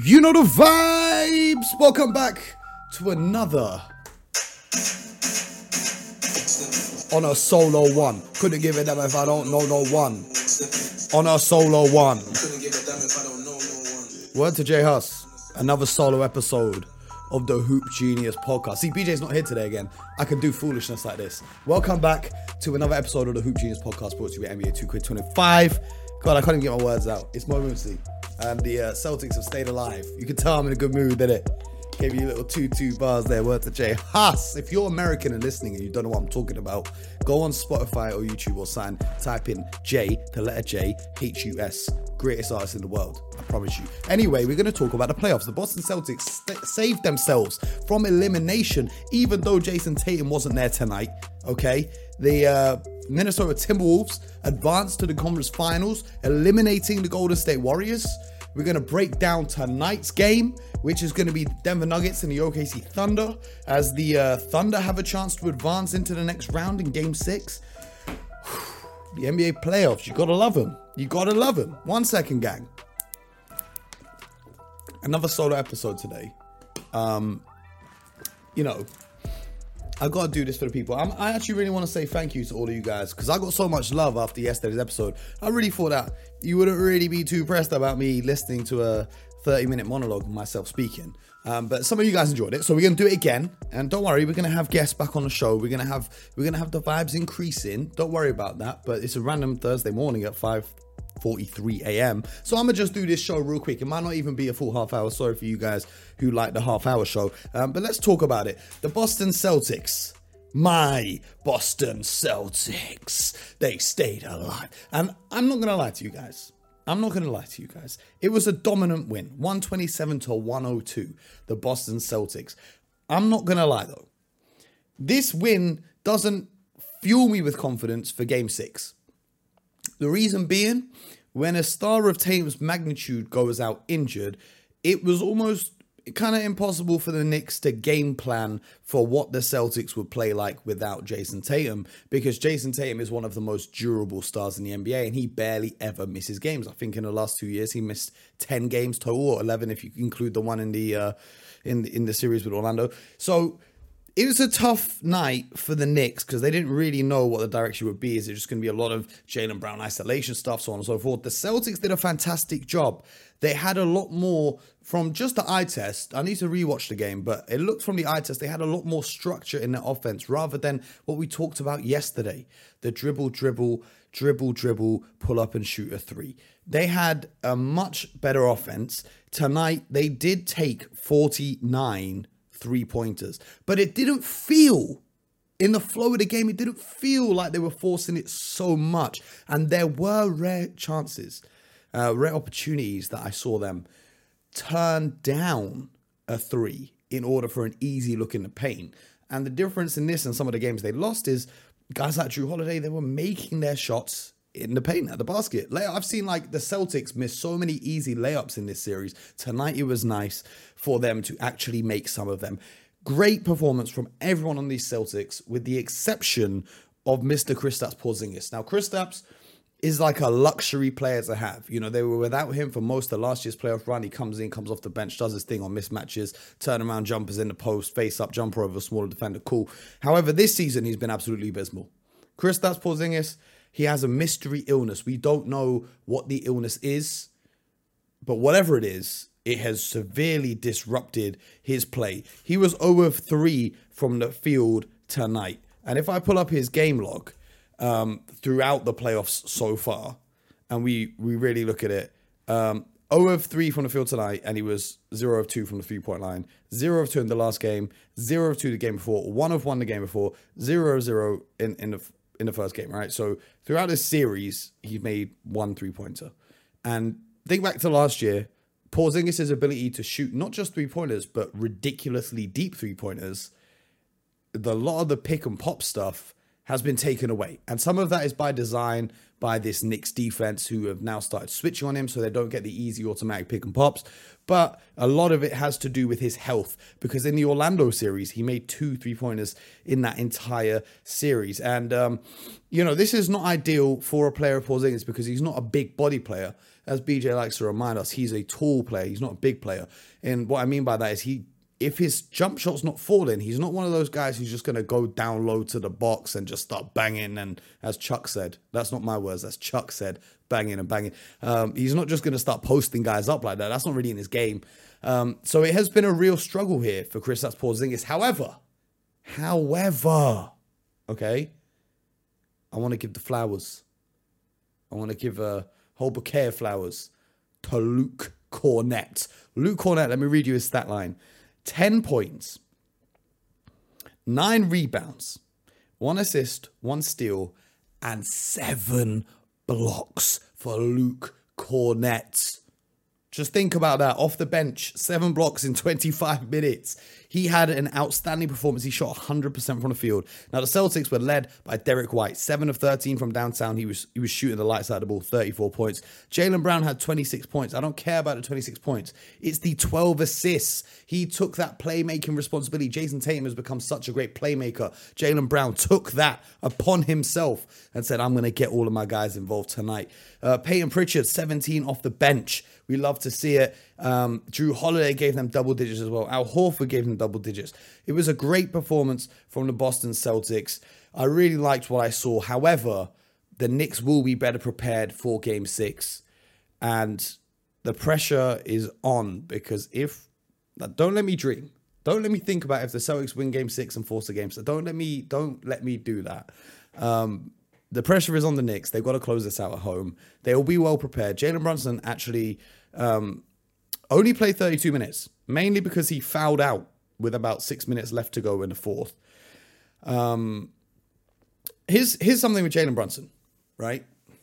You know the vibes. Welcome back to another on a solo one. Couldn't give a damn if I don't know no one. On a solo one. Word to J Hus. Another solo episode of the Hoop Genius podcast. See, BJ's not here today again. I can do foolishness like this. Welcome back to another episode of the Hoop Genius podcast brought to you by NBA 2K25. God, I can't even get my words out. It's momency. And the Celtics have stayed alive. You can tell I'm in a good mood, didn't it? Gave you a little 2-2 bars there. Word to J Hus. If you're American and listening and you don't know what I'm talking about, go on Spotify or YouTube or type in J, the letter J, H-U-S. Greatest artist in the world. I promise you. Anyway, we're going to talk about the playoffs. The Boston Celtics saved themselves from elimination, even though Jason Tatum wasn't there tonight. Okay? The Minnesota Timberwolves advanced to the conference finals, eliminating the Golden State Warriors. We're going to break down tonight's game, which is going to be Denver Nuggets and the OKC Thunder, as the Thunder have a chance to advance into the next round in Game 6. The NBA playoffs, you got to love them. You got to love them. 1 second, gang. Another solo episode today. I've got to do this for the people. I actually really want to say thank you to all of you guys, because I got so much love after yesterday's episode. I really thought that you wouldn't really be too pressed about me listening to a 30-minute monologue of myself speaking. But some of you guys enjoyed it, so we're going to do it again. And don't worry, we're going to have guests back on the show. We're going to have the vibes increasing. Don't worry about that. But it's a random Thursday morning at 5:43 a.m. So I'm going to just do this show real quick. It might not even be a full half hour. Sorry for you guys who like the half hour show. But let's talk about it. The Boston Celtics. My Boston Celtics. They stayed alive. And I'm not going to lie to you guys. It was a dominant win. 127-102. The Boston Celtics. I'm not going to lie though. This win doesn't fuel me with confidence for Game 6. The reason being, when a star of Tatum's magnitude goes out injured, it was almost kind of impossible for the Knicks to game plan for what the Celtics would play like without Jason Tatum, because Jason Tatum is one of the most durable stars in the NBA and he barely ever misses games. I think in the last 2 years he missed 10 games total, or 11 if you include the one in the series with Orlando. So it was a tough night for the Knicks because they didn't really know what the direction would be. Is it just going to be a lot of Jaylen Brown isolation stuff, so on and so forth? The Celtics did a fantastic job. They had a lot more from just the eye test. I need to rewatch the game, but it looked from the eye test, they had a lot more structure in their offense rather than what we talked about yesterday. The dribble, pull up and shoot a three. They had a much better offense. Tonight, they did take 49 3-pointers, but it didn't feel, in the flow of the game, it didn't feel like they were forcing it so much. And there were rare chances, rare opportunities that I saw them turn down a three in order for an easy look in the paint. And the difference in this and some of the games they lost is guys like Jrue Holiday, they were making their shots in the paint at the basket. I've seen like the Celtics miss so many easy layups in this series. Tonight it was nice for them to actually make some of them. Great performance from everyone on these Celtics, with the exception of Mr. Kristaps Porzingis. Now Kristaps is like a luxury player to have. You know, they were without him for most of last year's playoff run. He comes in, comes off the bench, does his thing on mismatches, turnaround jumpers in the post, face up jumper over a smaller defender. Cool. However, this season he's been absolutely abysmal. Kristaps Porzingis, he has a mystery illness. We don't know what the illness is, but whatever it is, it has severely disrupted his play. He was 0 of 3 from the field tonight. And if I pull up his game log throughout the playoffs so far, and we really look at it, 0 of 3 from the field tonight, and he was 0 of 2 from the 3-point line, 0 of 2 in the last game, 0 of 2 the game before, 1 of 1 the game before, 0 of 0 in the first game, right? So throughout this series, he made 1 3-pointer. And think back to last year, Porzingis' ability to shoot not just 3-pointers, but ridiculously deep 3-pointers. A lot of the pick and pop stuff has been taken away. And some of that is by design by this Knicks defense, who have now started switching on him so they don't get the easy automatic pick and pops. But a lot of it has to do with his health, because in the Orlando series, he made 2 3-pointers in that entire series. And, this is not ideal for a player of Porzingis, because he's not a big body player. As BJ likes to remind us, he's a tall player. He's not a big player. And what I mean by that is if his jump shot's not falling, he's not one of those guys who's just going to go down low to the box and just start banging. And as Chuck said, that's not my words, that's Chuck said, banging and banging. He's not just going to start posting guys up like that. That's not really in his game. So it has been a real struggle here for Kristaps Porzingis. However, okay, I want to give the flowers. I want to give a whole bouquet of flowers to Luke Kornet. Luke Kornet, let me read you his stat line. 10 points, 9 rebounds, 1 assist, 1 steal, and 7 blocks for Luke Kornet. Just think about that. Off the bench, 7 blocks in 25 minutes. He had an outstanding performance. He shot 100% from the field. Now, the Celtics were led by Derek White. 7 of 13 from downtown. He was shooting the lights out of the ball, 34 points. Jaylen Brown had 26 points. I don't care about the 26 points. It's the 12 assists. He took that playmaking responsibility. Jason Tatum has become such a great playmaker. Jaylen Brown took that upon himself and said, I'm going to get all of my guys involved tonight. Peyton Pritchard, 17 off the bench. We love to see it. Drew Holiday gave them double digits as well. Al Horford gave them double digits. It was a great performance from the Boston Celtics. I really liked what I saw. However, the Knicks will be better prepared for Game 6. And the pressure is on, because don't let me dream. Don't let me think about if the Celtics win Game 6 and force a Game 6. Don't let me do that. The pressure is on the Knicks. They've got to close this out at home. They will be well prepared. Jalen Brunson actually only played 32 minutes, mainly because he fouled out with about 6 minutes left to go in the fourth. Here's something with Jalen Brunson, right?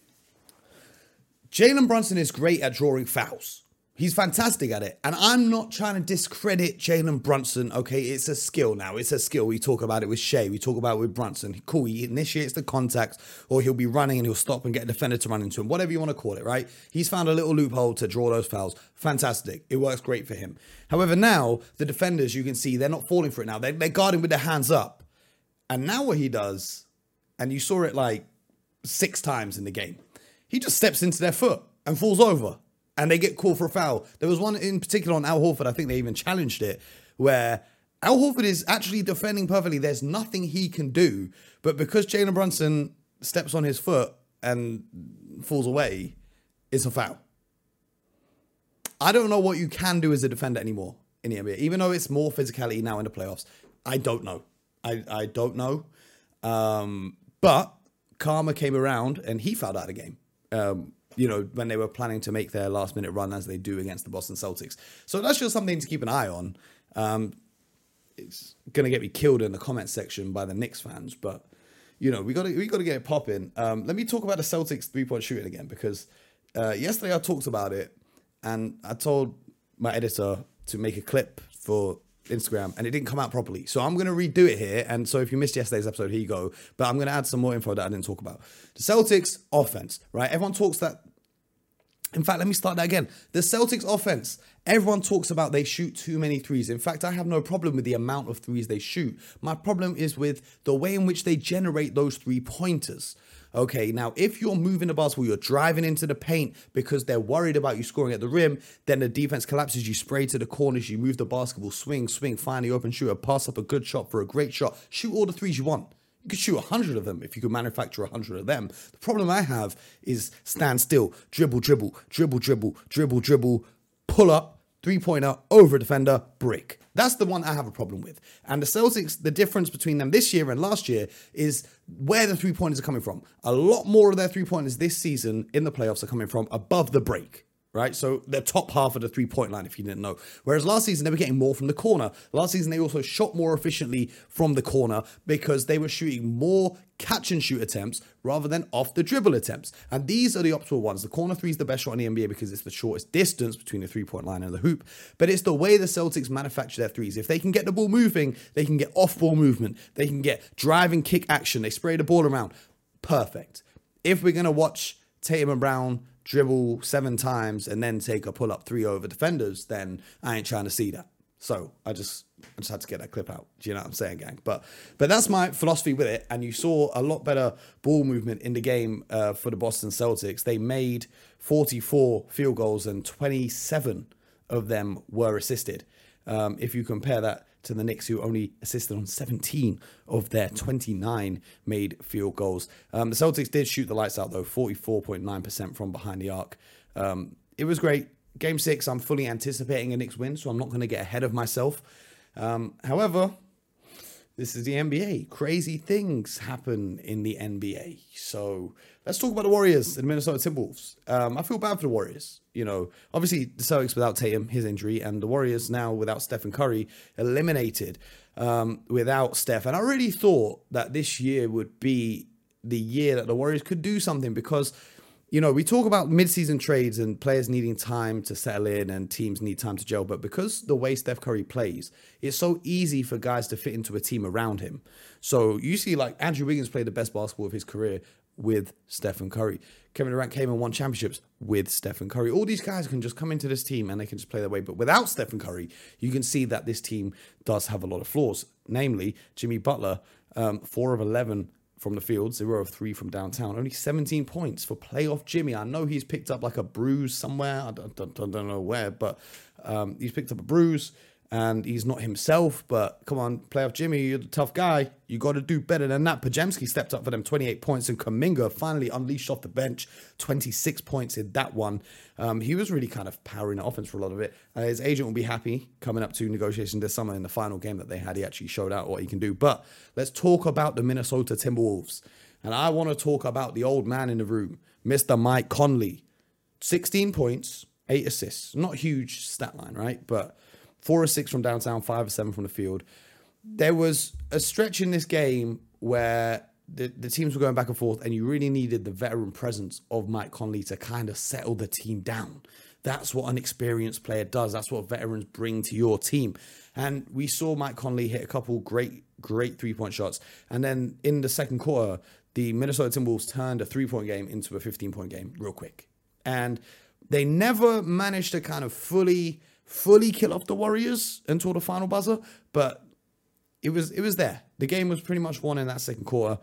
Jalen Brunson is great at drawing fouls. He's fantastic at it. And I'm not trying to discredit Jalen Brunson. Okay, it's a skill now. It's a skill. We talk about it with Shea. We talk about it with Brunson. Cool, he initiates the contact, or he'll be running and he'll stop and get a defender to run into him. Whatever you want to call it, right? He's found a little loophole to draw those fouls. Fantastic. It works great for him. However, now, the defenders, you can see, they're not falling for it now. They're guarding with their hands up. And now what he does, and you saw it like 6 times in the game, he just steps into their foot and falls over. And they get called for a foul. There was one in particular on Al Horford, I think they even challenged it, where Al Horford is actually defending perfectly. There's nothing he can do. But because Jalen Brunson steps on his foot and falls away, it's a foul. I don't know what you can do as a defender anymore in the NBA. Even though it's more physicality now in the playoffs. I don't know. I don't know. But karma came around and he fouled out of the game. When they were planning to make their last minute run, as they do against the Boston Celtics. So that's just something to keep an eye on. It's going to get me killed in the comment section by the Knicks fans, but we got to get it popping. Let me talk about the Celtics 3-point shooting again, because yesterday I talked about it and I told my editor to make a clip for Instagram and it didn't come out properly. So I'm going to redo it here. And so if you missed yesterday's episode, here you go. But I'm going to add some more info that I didn't talk about. The Celtics offense, right? Everyone talks that. In fact, let me start that again. The Celtics offense, everyone talks about they shoot too many threes. In fact, I have no problem with the amount of threes they shoot. My problem is with the way in which they generate those 3-pointers. Okay, now if you're moving the basketball, you're driving into the paint because they're worried about you scoring at the rim, then the defense collapses, you spray to the corners, you move the basketball, swing, find the open shooter, pass up a good shot for a great shot, shoot all the threes you want. You could shoot 100 of them if you could manufacture 100 of them. The problem I have is stand still, dribble, pull up, 3-pointer, over a defender, brick. That's the one I have a problem with. And the Celtics, the difference between them this year and last year is where the 3-pointers are coming from. A lot more of their 3-pointers this season in the playoffs are coming from above the break. right? So the top half of the 3-point line, if you didn't know. Whereas last season, they were getting more from the corner. Last season, they also shot more efficiently from the corner because they were shooting more catch and shoot attempts rather than off the dribble attempts. And these are the optimal ones. The corner three is the best shot in the NBA because it's the shortest distance between the 3-point line and the hoop. But it's the way the Celtics manufacture their threes. If they can get the ball moving, they can get off-ball movement. They can get drive and kick action. They spray the ball around. Perfect. If we're going to watch Tatum and Brown dribble 7 times and then take a pull-up 3 over defenders, then I ain't trying to see that. So I just had to get that clip out. Do you know what I'm saying, gang? But that's my philosophy with it. And you saw a lot better ball movement in the game for the Boston Celtics. They made 44 field goals and 27 of them were assisted. If you compare that to the Knicks, who only assisted on 17 of their 29 made field goals. The Celtics did shoot the lights out, though, 44.9% from behind the arc. It was great. Game 6, I'm fully anticipating a Knicks win, so I'm not going to get ahead of myself. However, this is the NBA. Crazy things happen in the NBA. So let's talk about the Warriors and the Minnesota Timberwolves. I feel bad for the Warriors. You know, obviously the Celtics without Tatum, his injury, and the Warriors now without Stephen Curry, eliminated without Steph. And I really thought that this year would be the year that the Warriors could do something because, you know, we talk about mid-season trades and players needing time to settle in and teams need time to gel. But because the way Steph Curry plays, it's so easy for guys to fit into a team around him. So you see, like, Andrew Wiggins played the best basketball of his career with Stephen Curry. Kevin Durant came and won championships with Stephen Curry. All these guys can just come into this team and they can just play their way. But without Stephen Curry, you can see that this team does have a lot of flaws. Namely, Jimmy Butler, 4 of 11 from the field, 0 of 3 from downtown, only 17 points for playoff Jimmy. I know he's picked up like a bruise somewhere. I don't know where, but he's picked up a bruise and he's not himself. But come on, playoff Jimmy, you're the tough guy. You got to do better than that. Pajemski stepped up for them, 28 points, and Kuminga finally unleashed off the bench, 26 points in that one. He was really kind of powering the offense for a lot of it. His agent will be happy coming up to negotiations this summer in the final game that they had. He actually showed out what he can do. But let's talk about the Minnesota Timberwolves. And I want to talk about the old man in the room, Mr. Mike Conley. 16 points, 8 assists. Not a huge stat line, right? But 4 of 6 from downtown, 5 of 7 from the field. There was a stretch in this game where the teams were going back and forth and you really needed the veteran presence of Mike Conley to kind of settle the team down. That's what an experienced player does. That's what veterans bring to your team. And we saw Mike Conley hit a couple great 3-point shots. And then in the second quarter, the Minnesota Timberwolves turned a 3-point game into a 15-point game real quick. And they never managed to kind of fully kill off the Warriors until the final buzzer, but it was there. The game was pretty much won in that second quarter.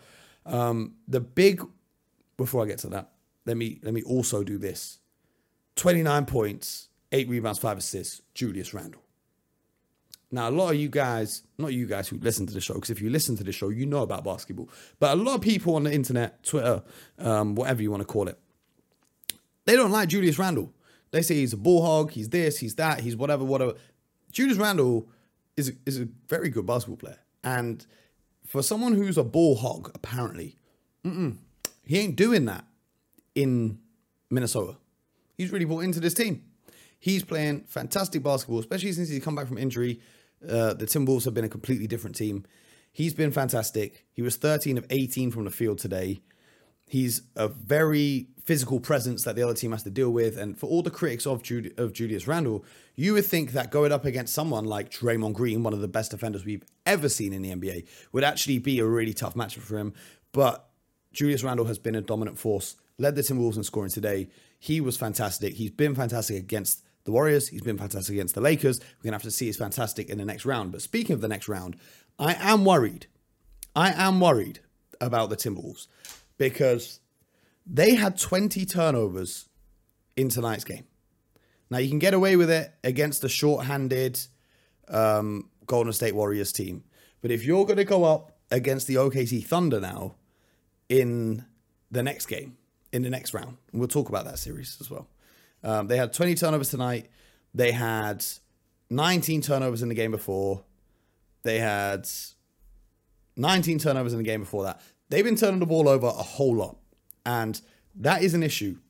Before I get to that, let me also do this. 29 points, 8 rebounds, 5 assists, Julius Randle. Now, a lot of you guys, not you guys who listen to the show, because if you listen to the show, you know about basketball, but a lot of people on the internet, Twitter, whatever you want to call it, they don't like Julius Randle. They say he's a ball hog, he's this, he's that, he's whatever. Julius Randle is a very good basketball player. And for someone who's a ball hog, apparently, he ain't doing that in Minnesota. He's really bought into this team. He's playing fantastic basketball, especially since he's come back from injury. The Timberwolves have been a completely different team. He's been fantastic. He was 13 of 18 from the field today. He's a very physical presence that the other team has to deal with. And for all the critics of Julius Randle, you would think that going up against someone like Draymond Green, one of the best defenders we've ever seen in the NBA, would actually be a really tough matchup for him. But Julius Randle has been a dominant force, led the Timberwolves in scoring today. He was fantastic. He's been fantastic against the Warriors. He's been fantastic against the Lakers. We're going to have to see he's fantastic in the next round. But speaking of the next round, I am worried. About the Timberwolves, because they had 20 turnovers in tonight's game. Now, you can get away with it against the short-handed Golden State Warriors team. But if you're going to go up against the OKC Thunder now in the next game, in the next round, and we'll talk about that series as well. They had 20 turnovers tonight. They had 19 turnovers in the game before. They had 19 turnovers in the game before that. They've been turning the ball over a whole lot. And that is an issue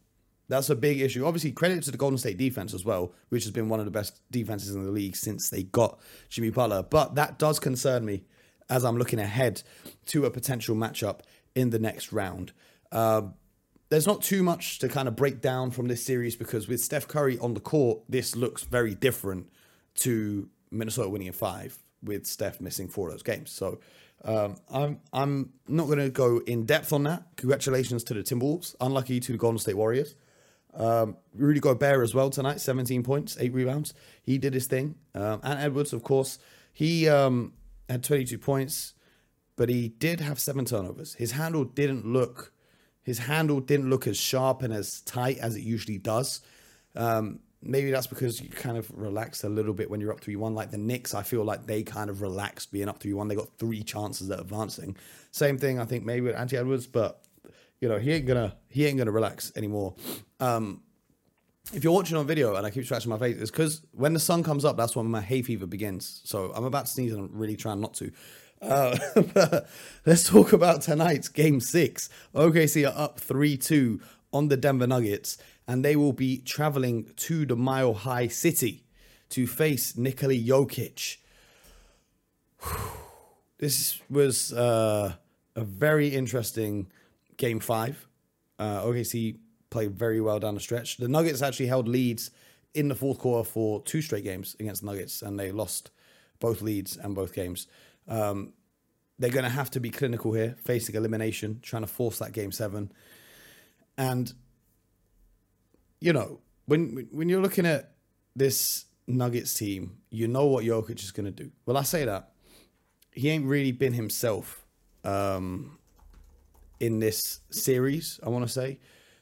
That's a big issue. Obviously, credit to the Golden State defense as well, which has been one of the best defenses in the league since they got Jimmy Butler. But that does concern me as I'm looking ahead to a potential matchup in the next round. There's not too much to kind of break down from this series because with Steph Curry on the court, this looks very different to Minnesota winning in 5 with Steph missing 4 of those games. So I'm not going to go in depth on that. Congratulations to the Timberwolves. Unlucky to the Golden State Warriors. Rudy Gobert as well tonight, 17 points, 8 rebounds. He did his thing. And Edwards, of course, he had 22 points, but he did have 7 turnovers. His handle didn't look as sharp and as tight as it usually does. Maybe that's because you kind of relax a little bit when you're up 3-1. Like the Knicks, I feel like they kind of relaxed being up 3-1. They got 3 chances at advancing. Same thing, I think, maybe with Anthony Edwards, but he ain't gonna relax anymore. If you're watching on video and I keep scratching my face, it's because when the sun comes up, that's when my hay fever begins. So I'm about to sneeze and I'm really trying not to. But let's talk about tonight's Game 6. OKC are up 3-2 on the Denver Nuggets, and they will be traveling to the Mile High City to face Nikola Jokic. This was a very interesting Game 5. OKC played very well down the stretch. The Nuggets actually held leads in the fourth quarter for 2 straight games against the Nuggets, and they lost both leads and both games. They're going to have to be clinical here, facing elimination, trying to force that Game 7. And, you know, when you're looking at this Nuggets team, you know what Jokic is going to do. Well, I say that. He ain't really been himself in this series, I want to say.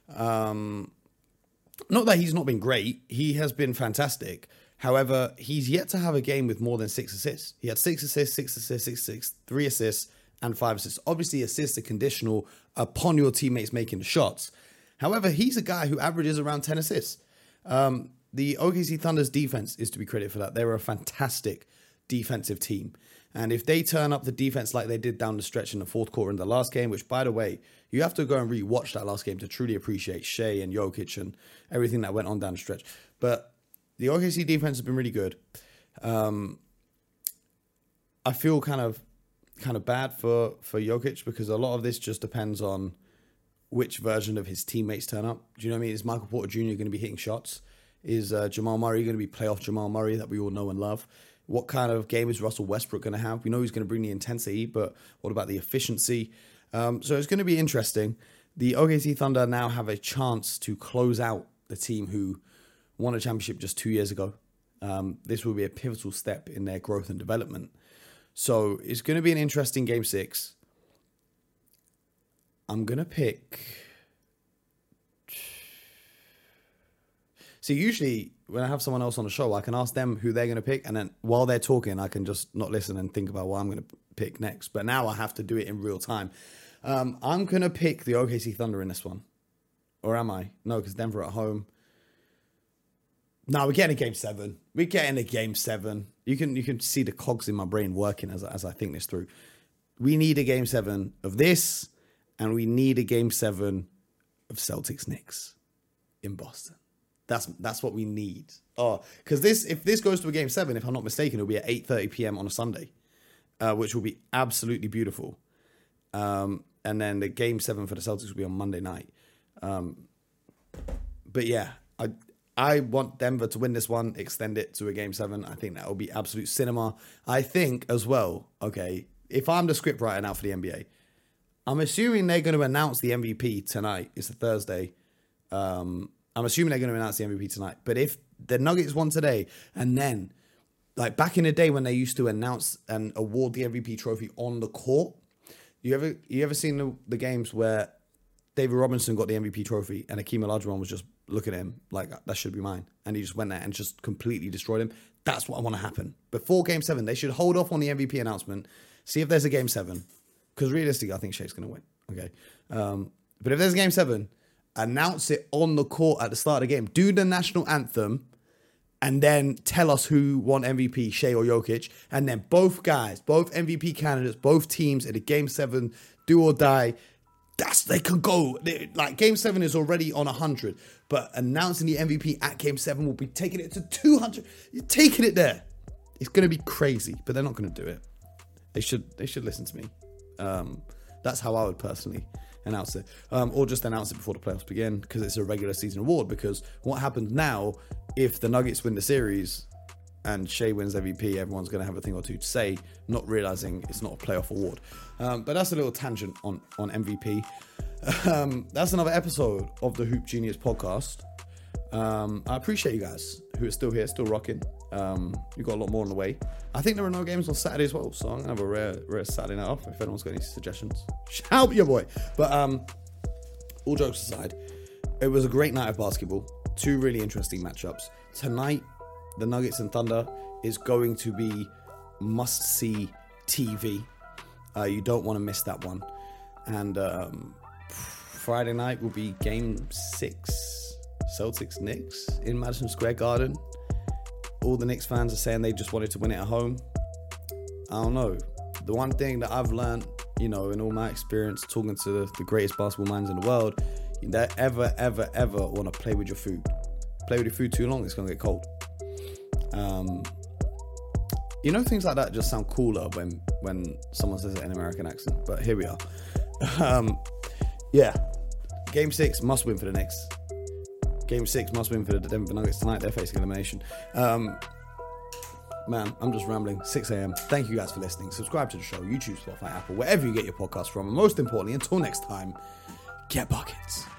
Not that he's not been great. He has been fantastic. However, he's yet to have a game with more than 6 assists. He had 6 assists, 6 assists, 6 assists, 3 assists, and 5 assists. Obviously, assists are conditional upon your teammates making the shots. However, he's a guy who averages around 10 assists. The OKC Thunder's defense is to be credited for that. They were a fantastic defensive team. And if they turn up the defense like they did down the stretch in the fourth quarter in the last game, which, by the way, you have to go and re-watch that last game to truly appreciate Shea and Jokic and everything that went on down the stretch. But the OKC defense has been really good. I feel kind of bad for Jokic because a lot of this just depends on which version of his teammates turn up. Do you know what I mean? Is Michael Porter Jr. going to be hitting shots? Is Jamal Murray going to be playoff Jamal Murray that we all know and love? What kind of game is Russell Westbrook going to have? We know he's going to bring the intensity, but what about the efficiency? So it's going to be interesting. The OKC Thunder now have a chance to close out the team who won a championship just 2 years ago. This will be a pivotal step in their growth and development. So it's going to be an interesting Game 6. I'm going to pick... See, usually when I have someone else on the show, I can ask them who they're going to pick. And then while they're talking, I can just not listen and think about what I'm going to pick next. But now I have to do it in real time. I'm going to pick the OKC Thunder in this one. Or am I? No, because Denver at home. No, we're getting a Game 7. We're getting a Game 7. You can see the cogs in my brain working as I think this through. We need a Game 7 of this, and we need a Game 7 of Celtics Knicks in Boston. That's what we need. Oh, because if this goes to a Game 7, if I'm not mistaken, it'll be at 8:30 p.m. on a Sunday, which will be absolutely beautiful. And then the Game 7 for the Celtics will be on Monday night. But yeah, I want Denver to win this one, extend it to a Game 7. I think that will be absolute cinema. I think as well, okay, if I'm the scriptwriter now for the NBA, I'm assuming they're going to announce the MVP tonight. It's a Thursday. I'm assuming they're going to announce the MVP tonight. But if the Nuggets won today, and then, like back in the day when they used to announce and award the MVP trophy on the court, you ever seen the games where David Robinson got the MVP trophy and Hakeem Olajuwon was just looking at him like, that should be mine. And he just went there and just completely destroyed him. That's what I want to happen. Before Game 7, they should hold off on the MVP announcement, see if there's a Game 7. Because realistically, I think Shea's going to win. Okay. But if there's a Game 7, announce it on the court at the start of the game. Do the national anthem and then tell us who won MVP, Shea or Jokic. And then both guys, both MVP candidates, both teams in a Game 7, do or die. They could go. Like, Game 7 is already on 100, but announcing the MVP at Game 7 will be taking it to 200. You're taking it there. It's going to be crazy, but they're not going to do it. They should listen to me. That's how I would personally announce it. Or just announce it before the playoffs begin, because it's a regular season award. Because what happens now, if the Nuggets win the series and Shea wins MVP, everyone's going to have a thing or two to say, not realizing it's not a playoff award. But that's a little tangent on MVP. That's another episode of the Hoop Genius podcast. I appreciate you guys who are still here, still rocking. We've got a lot more on the way. I think there are no games on Saturday as well, so I'm going to have a rare Saturday night off. If anyone's got any suggestions, shout your boy. But all jokes aside, it was a great night of basketball. Two really interesting matchups. Tonight, the Nuggets and Thunder is going to be must-see TV. You don't want to miss that one. And Friday night will be Game 6, Celtics-Knicks in Madison Square Garden. All the Knicks fans are saying they just wanted to win it at home. I don't know. The one thing that I've learned, in all my experience talking to the greatest basketball minds in the world, you don't ever want to play with your food. Play with your food too long, it's going to get cold. Things like that just sound cooler when someone says it in an American accent. But here we are. Yeah. Game 6 must win for the Knicks. Game 6 must win for the Denver Nuggets tonight. They're facing elimination. Man, I'm just rambling. 6 a.m. Thank you guys for listening. Subscribe to the show. YouTube, Spotify, Apple, wherever you get your podcasts from. And most importantly, until next time, get buckets.